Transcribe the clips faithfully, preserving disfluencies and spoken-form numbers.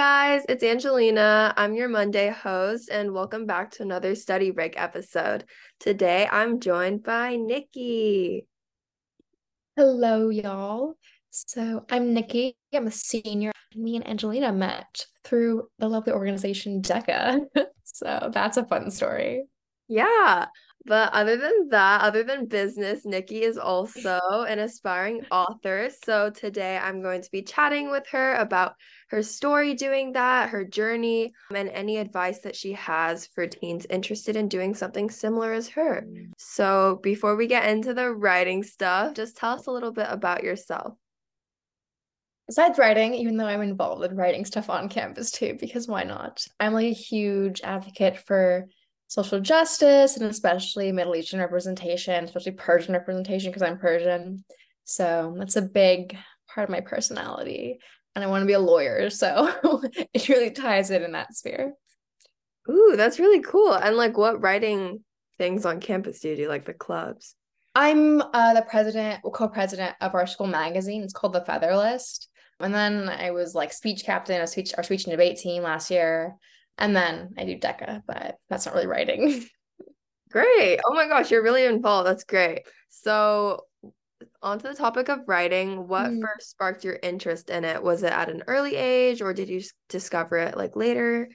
guys, it's Angelina. I'm your Monday host, and welcome back to another Study Break episode. Today I'm joined by Nikki. Hello, y'all. So I'm Nikki. I'm a senior. Me and Angelina met through the lovely organization DECA. So that's a fun story. Yeah, but other than that, other than business, Nikki is also an aspiring author. So today I'm going to be chatting with her about her story doing that, her journey, and any advice that she has for teens interested in doing something similar as her. So before we get into the writing stuff, just tell us a little bit about yourself. Besides writing, even though I'm involved in writing stuff on campus too, because why not? I'm like a huge advocate for social justice and especially Middle Eastern representation, especially Persian representation because I'm Persian. So that's a big part of my personality. And I want to be a lawyer. So it really ties it in that sphere. Ooh, that's really cool. And like what writing things on campus do you do, like the clubs? I'm uh, the president, co-president of our school magazine. It's called The Featherlist. And then I was like speech captain of speech, our speech and debate team last year. And then I do DECA, but that's not really writing. Great. Oh my gosh, you're really involved. That's great. So, on to the topic of writing, what Mm. first sparked your interest in it? Was it at an early age or did you s- discover it like later?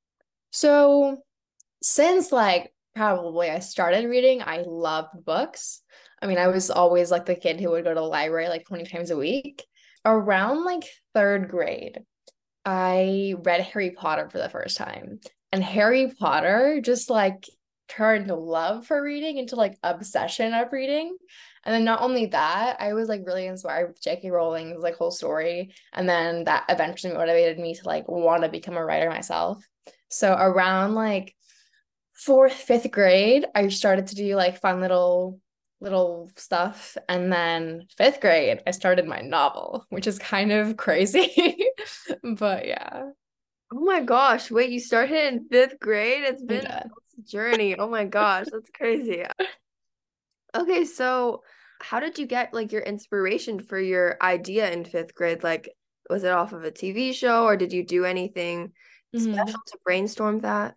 So since like probably I started reading, I loved books. I mean, I was always like the kid who would go to the library like twenty times a week. Around like third grade, I read Harry Potter for the first time. And Harry Potter just like turned love for reading into like obsession of reading. And then not only that, I was like really inspired with J K. Rowling's like whole story. And then that eventually motivated me to like want to become a writer myself. So around like fourth, fifth grade, I started to do like fun little little stuff. And then fifth grade, I started my novel, which is kind of crazy. But yeah. Oh my gosh, wait, you started in fifth grade? It's been Yeah. a journey. Oh my gosh, that's crazy. Okay, so how did you get like your inspiration for your idea in fifth grade? Like, was it off of a T V show or did you do anything special Mhm. to brainstorm that?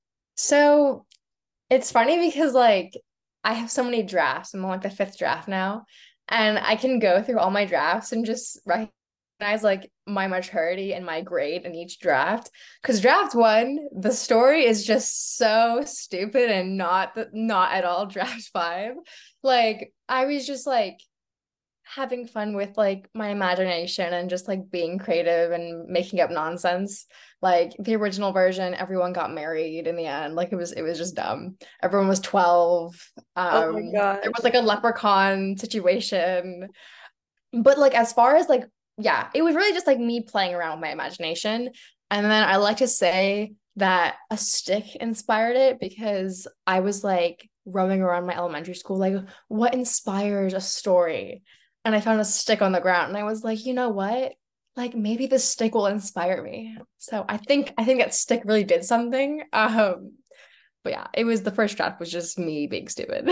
So it's funny because like I have so many drafts. I'm on like the fifth draft now. And I can go through all my drafts and just recognize like my maturity and my grade in each draft. Because draft one, the story is just so stupid and not the, not at all draft five. Like I was just like having fun with like my imagination and just like being creative and making up nonsense. Like the original version, everyone got married in the end. Like it was it was just dumb. Everyone was twelve. Oh my Um, there was gosh. like a leprechaun situation. But like as far as like, yeah, it was really just like me playing around with my imagination. And then I like to say that a stick inspired it because I was like roaming around my elementary school, like, what inspires a story? And I found a stick on the ground and I was like, you know what? Like maybe this stick will inspire me. So I think I think that stick really did something. Um, but yeah, it was the first draft was just me being stupid.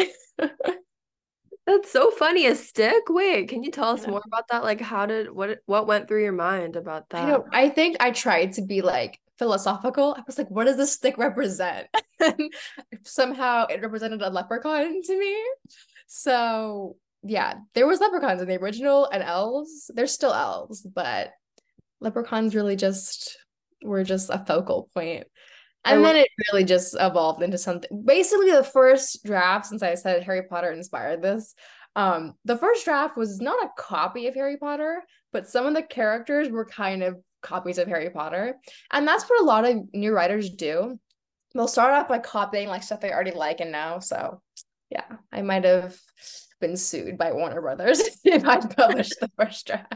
That's so funny. A stick? Wait, can you tell us Yeah. more about that? Like how did what what went through your mind about I that? don't, I think I tried to be like philosophical. I was like, what does this stick represent? And somehow it represented a leprechaun to me. So yeah, there was leprechauns in the original and elves. There's still elves, but leprechauns really just were just a focal point. I And love then it really just evolved into something. Basically, the first draft, since I said Harry Potter inspired this, um, the first draft was not a copy of Harry Potter, but some of the characters were kind of copies of Harry Potter. And that's what a lot of new writers do. They'll start off by copying like stuff they already like and know. So yeah, I might have been sued by Warner Brothers if I'd published the first draft.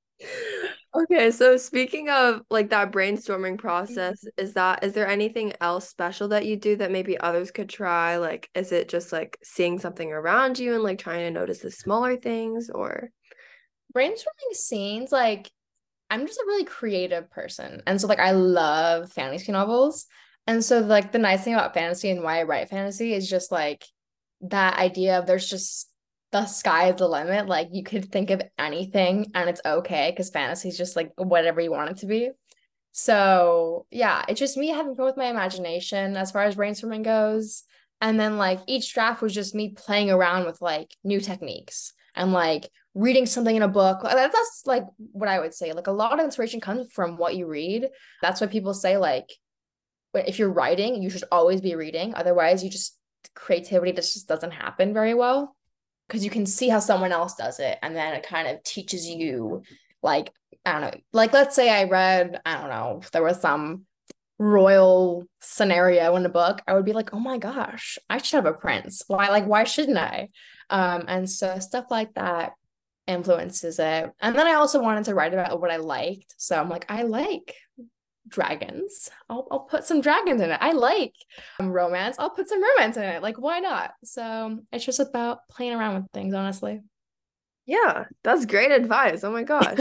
Okay, so speaking of like that brainstorming process, is that is there anything else special that you do that maybe others could try? Like, is it just like seeing something around you and like trying to notice the smaller things or Brainstorming scenes, like I'm just a really creative person. And so like I love fantasy novels. And so like the nice thing about fantasy and why I write fantasy is just like that idea of there's just the sky is the limit. Like you could think of anything and it's okay because fantasy is just like whatever you want it to be. So yeah, it's just me having fun with my imagination as far as brainstorming goes. And then like each draft was just me playing around with like new techniques and like reading something in a book. That's like what I would say. Like a lot of inspiration comes from what you read. That's why people say like if you're writing, you should always be reading. Otherwise, you just creativity just doesn't happen very well because you can see how someone else does it, and then it kind of teaches you like I don't know, like let's say I read, I don't know, if there was some royal scenario in a book, I would be like, oh my gosh, I should have a prince. Why, like, why shouldn't I? Um, and so stuff like that influences it. And then I also wanted to write about what I liked. So I'm like, I like dragons. I'll I'll put some dragons in it. I like um, romance. I'll put some romance in it. Like, why not? So it's just about playing around with things, honestly. Yeah, that's great advice. Oh my gosh.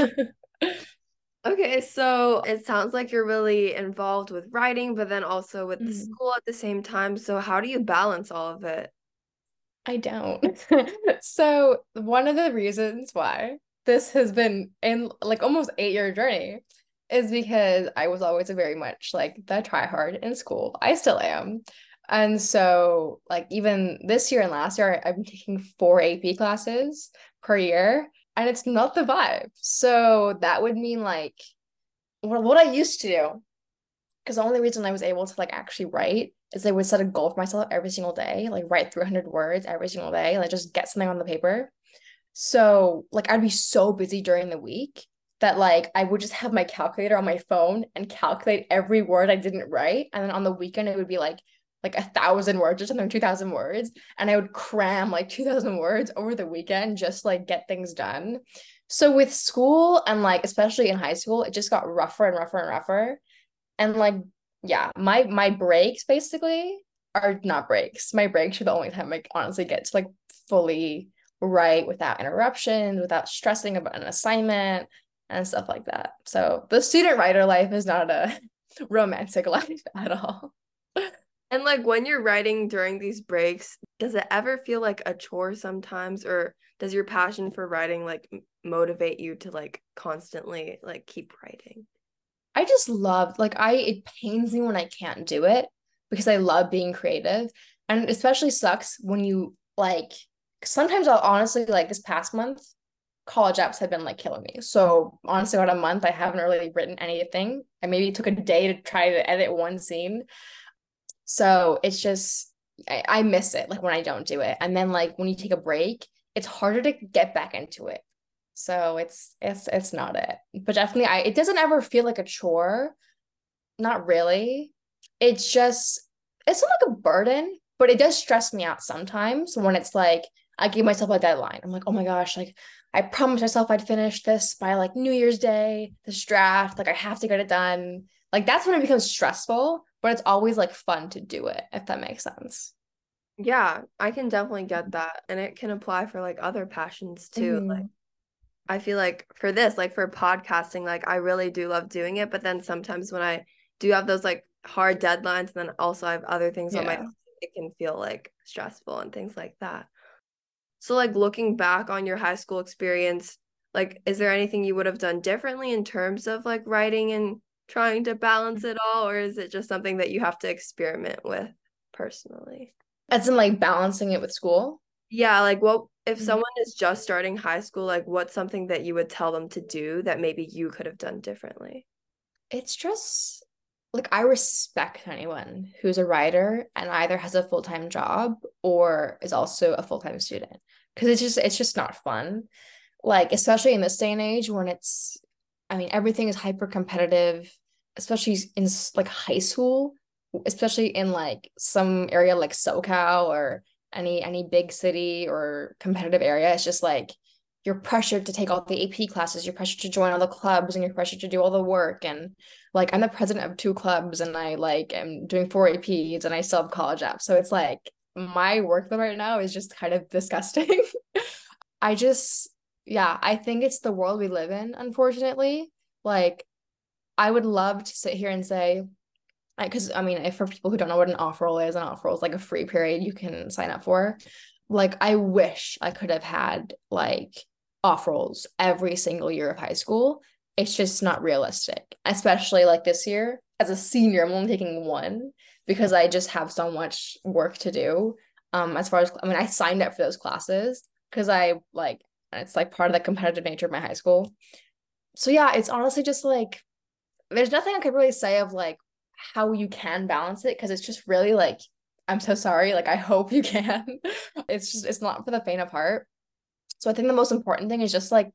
Okay, so it sounds like you're really involved with writing, but then also with the Mhm. school at the same time. So how do you balance all of it? I don't. So one of the reasons why this has been in like almost eight year journey is because I was always a very much like the try hard in school. I still am. And so like even this year and last year, I've been taking four A P classes per year, and it's not the vibe. So that would mean like what what I used to do, because the only reason I was able to like actually write is I would set a goal for myself every single day, like write three hundred words every single day, like just get something on the paper. So like I'd be so busy during the week that like I would just have my calculator on my phone and calculate every word I didn't write. And then on the weekend it would be like like a thousand words or something, two thousand words. And I would cram like two thousand words over the weekend, just like get things done. So with school and like especially in high school, it just got rougher and rougher and rougher. And like, yeah, my my breaks basically are not breaks. My breaks are the only time I honestly get to like fully write without interruptions, without stressing about an assignment and stuff like that. So the student writer life is not a romantic life at all. And like when you're writing during these breaks, does it ever feel like a chore sometimes, or does your passion for writing like m- motivate you to like constantly like keep writing? I just love like I it pains me when I can't do it because I love being creative. And it especially sucks when you like sometimes I'll honestly like this past month, college apps have been like killing me. So honestly, about a month, I haven't really written anything. I maybe took a day to try to edit one scene. So it's just I, I miss it like when I don't do it. And then like when you take a break, it's harder to get back into it. So it's it's it's not it. But definitely I it doesn't ever feel like a chore. Not really. It's just it's not like a burden, but it does stress me out sometimes when it's like I give myself a deadline. I'm like, oh my gosh, like I promised myself I'd finish this by like New Year's Day, this draft, like I have to get it done. Like that's when it becomes stressful, but it's always like fun to do it, if that makes sense. Yeah, I can definitely get that. And it can apply for like other passions too. Like Mhm. I feel like for this, like for podcasting, like I really do love doing it. But then sometimes when I do have those like hard deadlines, and then also I have other things on my Yeah. plate, it can feel like stressful and things like that. So like looking back on your high school experience, like is there anything you would have done differently in terms of like writing and trying to balance it all, or is it just something that you have to experiment with personally? As in like balancing it with school. Yeah, like what if Mhm. someone is just starting high school, like what's something that you would tell them to do that maybe you could have done differently? It's just like I respect anyone who's a writer and either has a full-time job or is also a full-time student because it's just it's just not fun. Like especially in this day and age when it's I mean everything is hyper competitive, especially in s- like high school, especially in like some area like SoCal or any any big city or competitive area. It's just like you're pressured to take all the A P classes, you're pressured to join all the clubs, and you're pressured to do all the work. And like I'm the president of two clubs, and I like am doing four A Ps, and I still have college apps. So it's like my workload right now is just kind of disgusting. I just, yeah, I think it's the world we live in, unfortunately. Like, I would love to sit here and say, because I mean, if for people who don't know what an off roll is, an off roll is like a free period you can sign up for. Like, I wish I could have had like off rolls every single year of high school it's just not realistic, especially like this year. As a senior, I'm only taking one because I just have so much work to do. Um, as far as, I mean, I signed up for those classes because I like, it's like part of the competitive nature of my high school. So yeah, it's honestly just like, there's nothing I could really say of like how you can balance it because it's just really like, I'm so sorry. Like, I hope you can. It's just, it's not for the faint of heart. So I think the most important thing is just like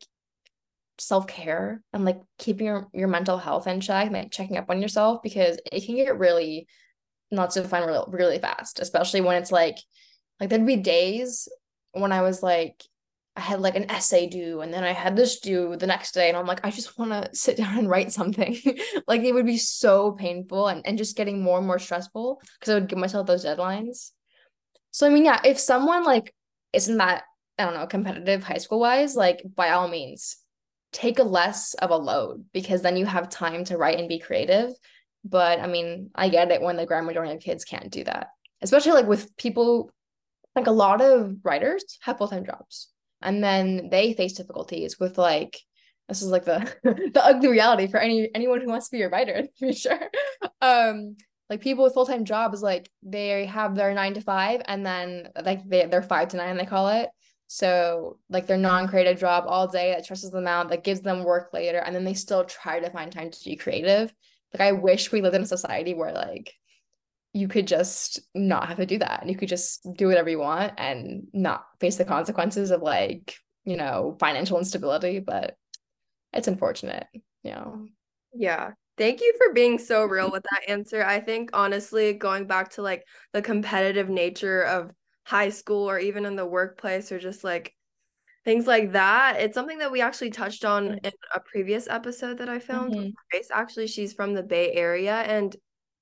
self-care and like keeping your, your mental health in check, like checking up on yourself because it can get really not so fun really, really fast, especially when it's like, like there'd be days when I was like, I had like an essay due and then I had this due the next day and I'm like, I just want to sit down and write something. Like it would be so painful and, and just getting more and more stressful because I would give myself those deadlines. So I mean, yeah, if someone like isn't that, I don't know, competitive high school wise, like by all means, take a less of a load because then you have time to write and be creative. But I mean, I get it when the grand majority of kids can't do that, especially like with people, like a lot of writers have full-time jobs and then they face difficulties with like, this is like the the ugly reality for any anyone who wants to be a writer, to be sure. Um, like people with full-time jobs, like they have their nine to five and then like they, they're five to nine, they call it. So like their non-creative job all day that stresses them out, that gives them work later, and then they still try to find time to be creative. Like I wish we lived in a society where like you could just not have to do that and you could just do whatever you want and not face the consequences of like, you know, financial instability, but it's unfortunate, you know. Yeah. Thank you for being so real with that answer. I think honestly, going back to like the competitive nature of high school or even in the workplace or just like things like that, it's something that we actually touched on in a previous episode that I filmed with Mm-hmm. Grace. Actually, she's from the Bay Area, and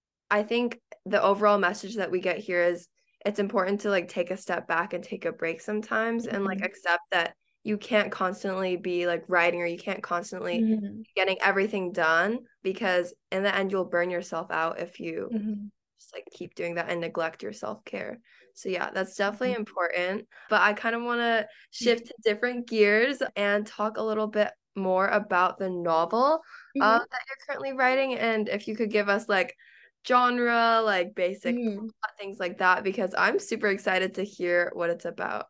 I think the overall message that we get here is it's important to like take a step back and take a break sometimes and like Mm-hmm. accept that you can't constantly be like writing or you can't constantly Mm-hmm. be getting everything done because in the end you'll burn yourself out if you Mm-hmm. just like keep doing that and neglect your self-care. So yeah, that's definitely Mm-hmm. important. But I kind of want to shift to different gears and talk a little bit more about the novel uh, Mm-hmm. that you're currently writing. And if you could give us like genre, like basic Mm-hmm. plot, things like that, because I'm super excited to hear what it's about.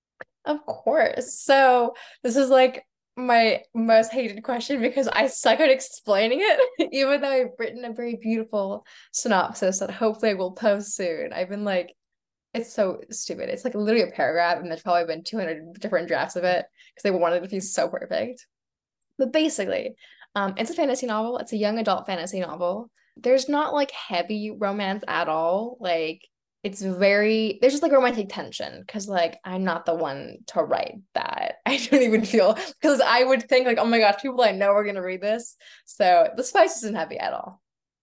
Of course. So this is like my most hated question because I suck at explaining it, even though I've written a very beautiful synopsis that hopefully I will post soon. I've been like, it's so stupid. It's like literally a paragraph, and there's probably been two hundred different drafts of it because they wanted it to be so perfect. But basically, um, it's a fantasy novel. It's a young adult fantasy novel. There's not like heavy romance at all. Like it's very there's just like romantic tension because like I'm not the one to write that. I don't even feel because I would think like, oh my gosh, people I know are gonna read this. So the spice isn't heavy at all.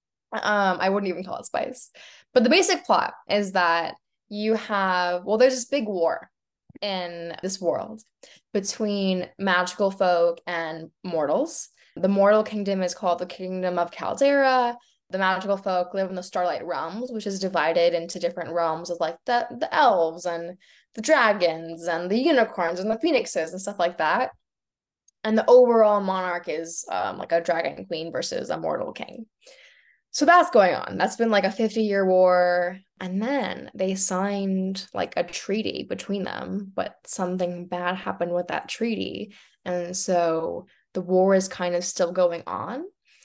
Um, I wouldn't even call it spice. But the basic plot is that you have well, there's this big war in this world between magical folk and mortals. The mortal kingdom is called the Kingdom of Caldera. The magical folk live in the Starlight Realms, which is divided into different realms of like the, the elves and the dragons and the unicorns and the phoenixes and stuff like that. And the overall monarch is um, like a dragon queen versus a mortal king. So that's going on. That's been like a fifty year war. And then they signed like a treaty between them, but something bad happened with that treaty. And so the war is kind of still going on.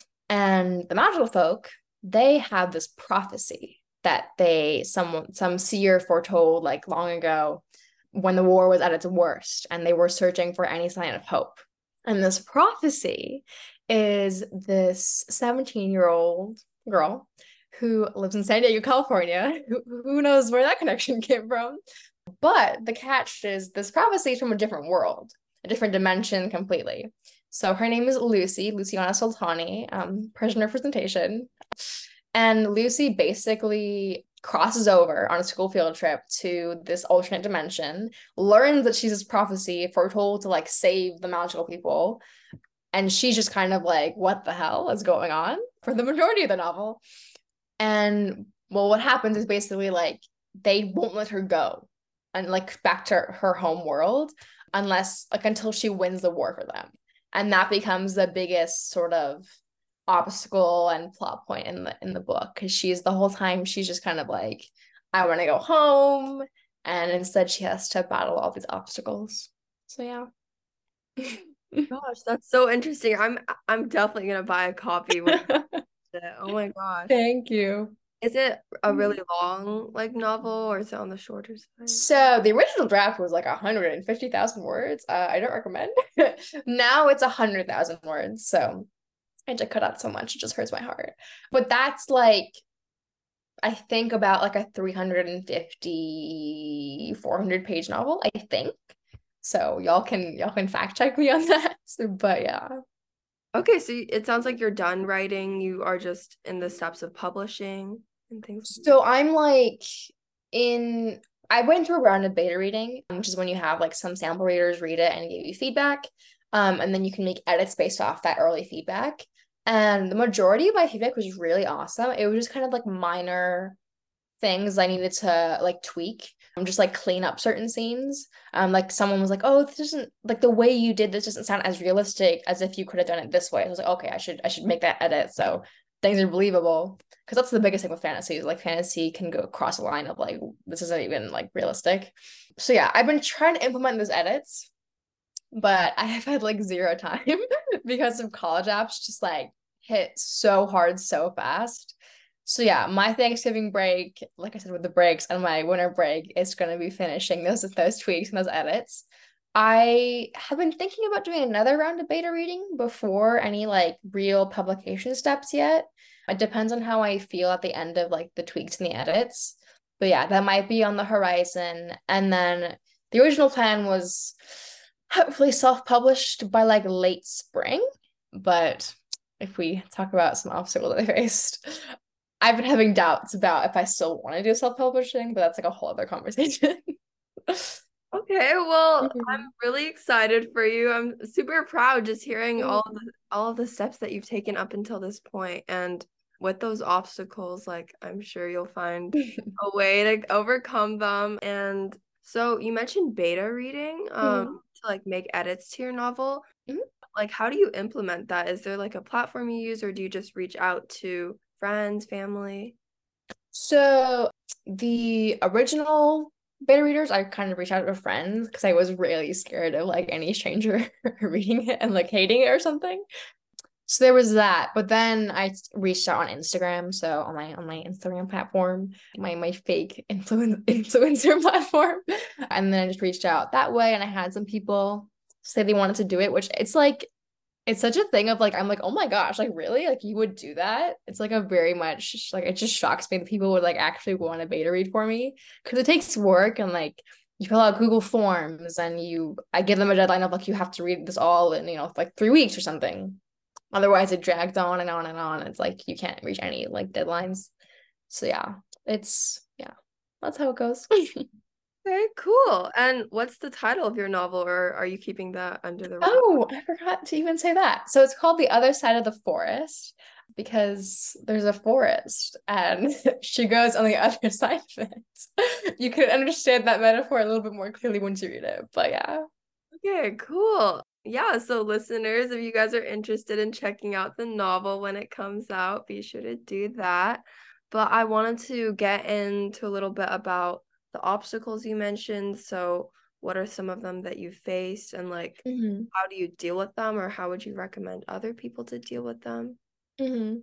And the magical folk, they have this prophecy that they someone some seer foretold like long ago when the war was at its worst and they were searching for any sign of hope. And this prophecy is this seventeen year old girl who lives in San Diego, California. Who, who knows where that connection came from? But the catch is this prophecy is from a different world, a different dimension completely. So her name is Lucy, Luciana Sultani, um, Persian representation. And Lucy basically crosses over on a school field trip to this alternate dimension, learns that she's this prophecy foretold to like save the magical people. And she's just kind of like, what the hell is going on for the majority of the novel? And well, what happens is basically like they won't let her go and like back to her home world unless like until she wins the war for them. And that becomes the biggest sort of obstacle and plot point in the in the book, because she's the whole time she's just kind of like, I want to go home, and instead she has to battle all these obstacles. So yeah. Gosh, that's so interesting. I'm I'm definitely gonna buy a copy when I it. Oh my gosh. Thank you. Is it a really long like novel or is it on the shorter side? So the original draft was like one hundred fifty thousand words. Uh, I don't recommend. Now it's one hundred thousand words. So I had to cut out so much. It just hurts my heart. But that's like, I think about like a three hundred fifty, four hundred page novel, I think. So y'all can y'all can fact check me on that. But yeah. Okay, so it sounds like you're done writing. You are just in the steps of publishing and things. So I'm like in I went through a round of beta reading, which is when you have like some sample readers read it and give you feedback. Um, and then you can make edits based off that early feedback. And the majority of my feedback was really awesome. It was just kind of like minor things I needed to like tweak. Um, just like clean up certain scenes. Um, like someone was like, "Oh, this isn't like the way you did this doesn't sound as realistic as if you could have done it this way." I was like, "Okay, I should I should make that edit so things are believable." Because that's the biggest thing with fantasy is like fantasy can go across a line of like this isn't even like realistic. So yeah, I've been trying to implement those edits, but I have had like zero time because of college apps just like hit so hard so fast. So yeah, my Thanksgiving break, like I said with the breaks, and my winter break is going to be finishing those those tweaks and those edits. I have been thinking about doing another round of beta reading before any like real publication steps yet. It depends on how I feel at the end of like the tweaks and the edits. But yeah, that might be on the horizon. And then the original plan was hopefully self-published by like late spring. But if we talk about some obstacles I faced, I've been having doubts about if I still want to do self-publishing, but that's like a whole other conversation. Okay, well, Mhm. I'm really excited for you. I'm super proud just hearing all of Mhm. the all of the steps that you've taken up until this point. And with those obstacles, like I'm sure you'll find a way to overcome them. And so you mentioned beta reading, um, Mhm. to like make edits to your novel. Mhm. Like, how do you implement that? Is there like a platform you use, or do you just reach out to friends, family? So the original beta readers, I kind of reached out to friends because I was really scared of like any stranger reading it and like hating it or something. So there was that, but then I reached out on Instagram, so on my on my Instagram platform, my my fake influence influencer platform, and then I just reached out that way, and I had some people say they wanted to do it, which it's like it's such a thing of like I'm like, oh my gosh, like really, like you would do that? It's like a very much like it just shocks me that people would like actually want to beta read for me because it takes work and like you fill out Google Forms and you I give them a deadline of like you have to read this all in you know like three weeks or something. Otherwise, it drags on and on and on. It's like you can't reach any like deadlines. So yeah, it's yeah, that's how it goes. Okay, cool. And what's the title of your novel, or are you keeping that under the wrap? Oh, I forgot to even say that. So it's called The Other Side of the Forest because there's a forest and she goes on the other side of it. You can understand that metaphor a little bit more clearly once you read it. But yeah. Okay, cool. Yeah, so listeners, if you guys are interested in checking out the novel when it comes out, be sure to do that. But I wanted to get into a little bit about the obstacles you mentioned. So, what are some of them that you faced, and like, Mm-hmm. how do you deal with them, or how would you recommend other people to deal with them? Mm-hmm.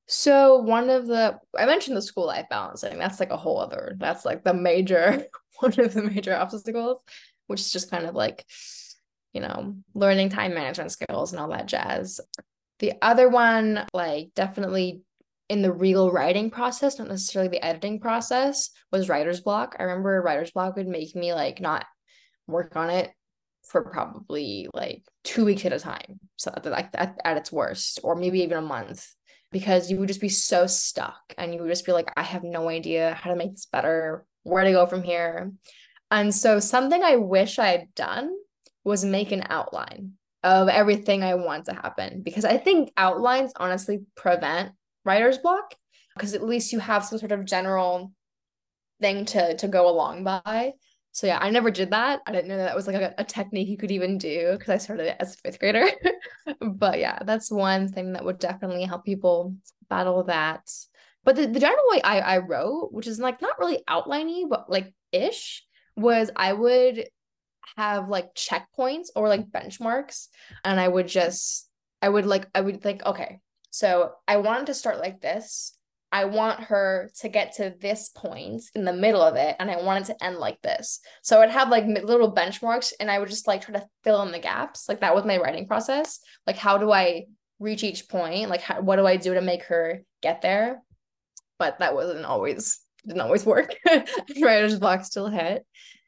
So one of the I mentioned the school life balancing. That's like a whole other, that's like the major one of the major obstacles, which is just kind of like, you know, learning time management skills and all that jazz. The other one, like definitely in the real writing process, not necessarily the editing process, was writer's block. I remember writer's block would make me like not work on it for probably like two weeks at a time. So like at, at its worst, or maybe even a month, because you would just be so stuck and you would just be like, I have no idea how to make this better, where to go from here. And so something I wish I had done was make an outline of everything I want to happen, because I think outlines honestly prevent writer's block because at least you have some sort of general thing to to go along by. So yeah, I never did that. I didn't know that, that was like a, a technique you could even do because I started it as a fifth grader. But yeah, that's one thing that would definitely help people battle that. But the, the general way I, I wrote, which is like not really outliney, but like ish, was I would have like checkpoints or like benchmarks, and I would just I would like I would think, okay, so I wanted to start like this. I want her to get to this point in the middle of it, and I want it to end like this. So I'd have like little benchmarks, and I would just like try to fill in the gaps. Like that was my writing process. Like, how do I reach each point? Like, how, what do I do to make her get there? But that wasn't always didn't always work. Writer's block still hit.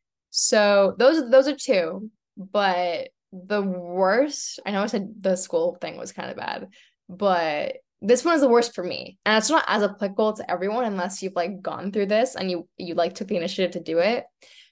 So those those are two. But the worst, I know I said the school thing was kind of bad, but this one is the worst for me. And it's not as applicable to everyone unless you've like gone through this and you you like took the initiative to do it.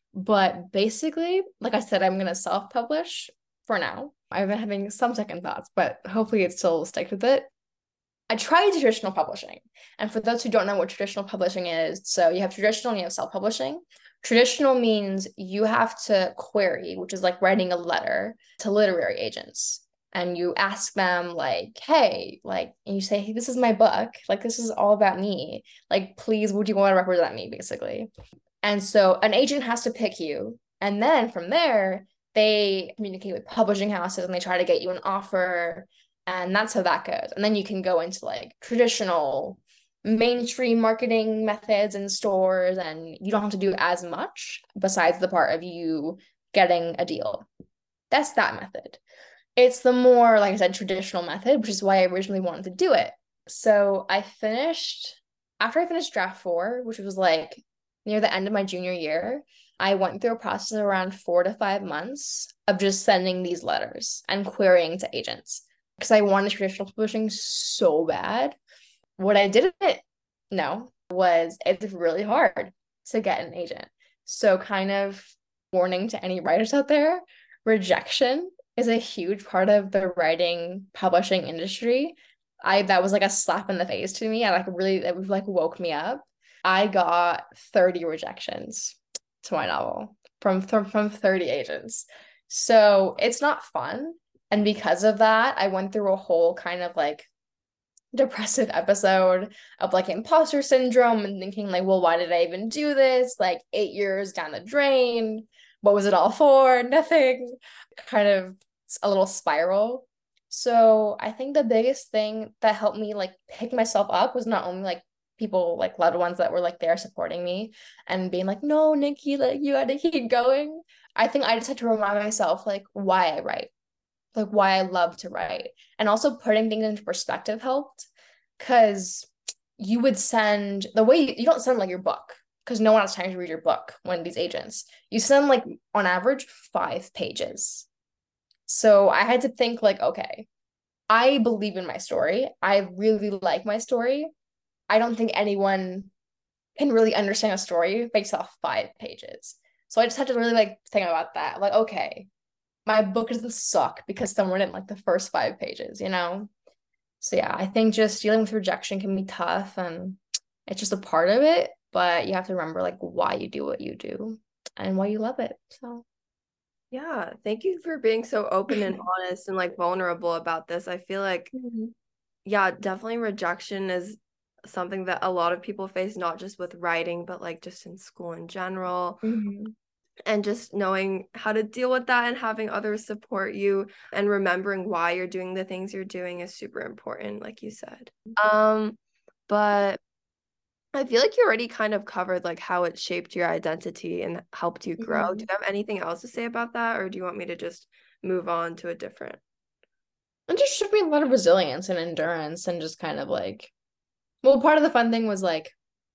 But basically, like I said, I'm gonna self-publish for now. I've been having some second thoughts, but hopefully it still sticks with it. I tried traditional publishing. And for those who don't know what traditional publishing is, so you have traditional and you have self-publishing. Traditional means you have to query, which is like writing a letter to literary agents. And you ask them like, hey, like, and you say, hey, this is my book. Like, this is all about me. Like, please, would you want to represent me, basically? And so an agent has to pick you. And then from there, they communicate with publishing houses and they try to get you an offer. And that's how that goes. And then you can go into like traditional mainstream marketing methods in stores, and you don't have to do as much besides the part of you getting a deal. That's that method. It's the more, like I said, traditional method, which is why I originally wanted to do it. So I finished, after I finished draft four, which was like near the end of my junior year, I went through a process of around four to five months of just sending these letters and querying to agents because I wanted traditional publishing so bad. What I didn't know was it's really hard to get an agent. So kind of warning to any writers out there, rejection is a huge part of the writing publishing industry. I that was like a slap in the face to me. I like really it like woke me up. I got thirty rejections to my novel from from, from thirty agents. So it's not fun. And because of that, I went through a whole kind of like depressive episode of like imposter syndrome and thinking like, well, why did I even do this? Like eight years down the drain. What was it all for? Nothing. Kind of a little spiral. So I think the biggest thing that helped me like pick myself up was not only like people like loved ones that were like there supporting me and being like, no, Nikki, like you gotta keep going. I think I just had to remind myself like why I write, like why I love to write. And also putting things into perspective helped, because you would send the way you, you don't send like your book because no one has time to read your book when these agents, you send like on average five pages. So I had to think like, okay, I believe in my story. I really like my story. I don't think anyone can really understand a story based off five pages. So I just had to really like think about that. Like, okay, my book doesn't suck because someone didn't like the first five pages, you know? So yeah, I think just dealing with rejection can be tough and it's just a part of it, but you have to remember like why you do what you do and why you love it. So yeah, thank you for being so open and honest and like vulnerable about this. I feel like, mm-hmm. yeah, definitely rejection is something that a lot of people face, not just with writing, but like just in school in general. Mm-hmm. And just knowing how to deal with that and having others support you and remembering why you're doing the things you're doing is super important, like you said. Um, but I feel like you already kind of covered like how it shaped your identity and helped you grow. Mm-hmm. Do you have anything else to say about that, or do you want me to just move on to a different? It just showed me a lot of resilience and endurance and just kind of like, well, part of the fun thing was like,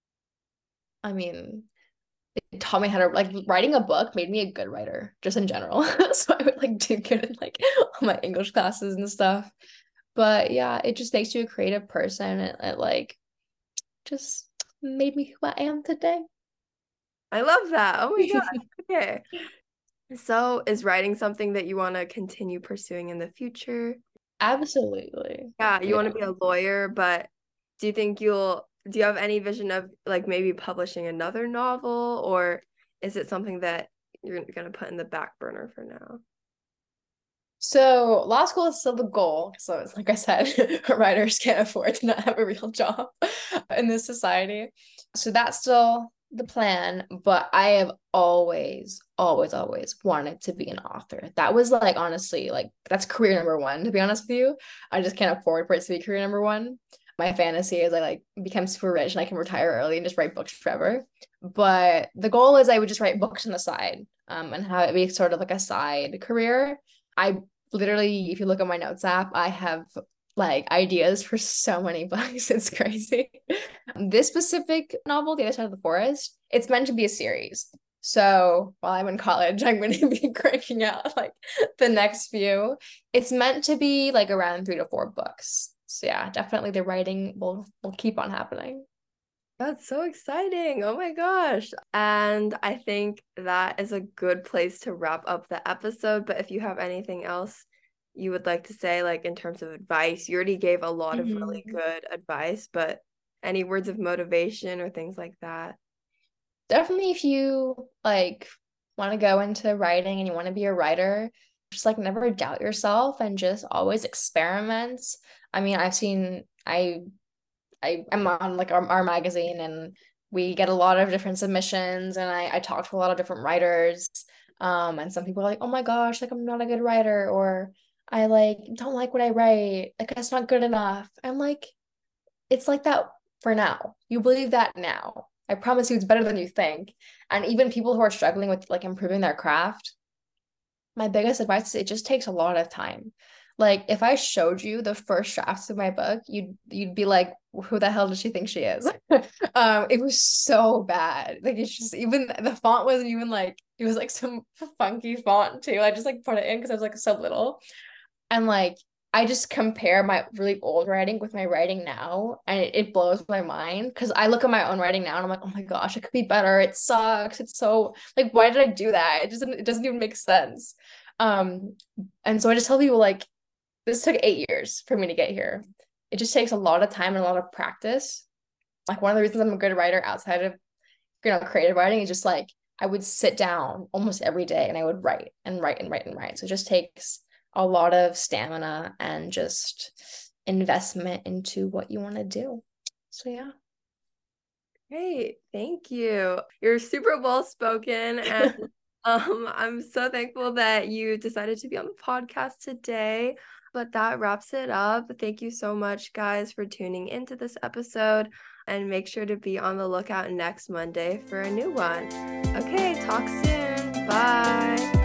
I mean, it taught me how to like writing a book made me a good writer just in general. So I would like do good in like all my English classes and stuff. But yeah, it just makes you a creative person. It, it like just made me who I am today. I love that. Oh my god. Okay. So is writing something that you want to continue pursuing in the future? Absolutely. Yeah, you yeah. want to be a lawyer, but do you think you'll do you have any vision of like maybe publishing another novel, or is it something that you're gonna put in the back burner for now? So law school is still the goal. So it's like I said, writers can't afford to not have a real job in this society. So that's still the plan. But I have always, always, always wanted to be an author. That was like honestly, like that's career number one, to be honest with you. I just can't afford for it to be career number one. My fantasy is I like become super rich and I can retire early and just write books forever. But the goal is I would just write books on the side, um, and have it be sort of like a side career. I literally, if you look at my notes app, I have like ideas for so many books. It's crazy. This specific novel, The Other Side of the Forest, it's meant to be a series. So while I'm in college, I'm going to be cranking out like the next few. It's meant to be like around three to four books. So yeah, definitely the writing will will keep on happening. That's so exciting. Oh my gosh. And I think that is a good place to wrap up the episode. But if you have anything else you would like to say, like in terms of advice, you already gave a lot of really Mhm. good advice, but any words of motivation or things like that? Definitely if you like want to go into writing and you want to be a writer, just like never doubt yourself and just always experiment. I mean, I've seen I I am on like our, our magazine and we get a lot of different submissions and I, I talk to a lot of different writers. Um, and some people are like, oh my gosh, like I'm not a good writer, or I like don't like what I write, like it's not good enough. I'm like, it's like that for now. You believe that now. I promise you it's better than you think. And even people who are struggling with like improving their craft, my biggest advice is it just takes a lot of time. Like if I showed you the first drafts of my book, you'd you'd be like, who the hell does she think she is? um, it was so bad. Like it's just even the font wasn't even like it was like some funky font too. I just like put it in because I was like so little. And like I just compare my really old writing with my writing now, and it, it blows my mind because I look at my own writing now and I'm like, oh my gosh, it could be better. It sucks. It's so like, why did I do that? It doesn't it doesn't even make sense. Um, and so I just tell people like this took eight years for me to get here. It just takes a lot of time and a lot of practice. Like one of the reasons I'm a good writer outside of you know creative writing is just like I would sit down almost every day and I would write and write and write and write. So it just takes a lot of stamina and just investment into what you want to do. So yeah. Great. Thank you. You're super well spoken and um I'm so thankful that you decided to be on the podcast today. But that wraps it up. Thank you so much, guys, for tuning into this episode. And make sure to be on the lookout next Monday for a new one. Okay, talk soon. Bye.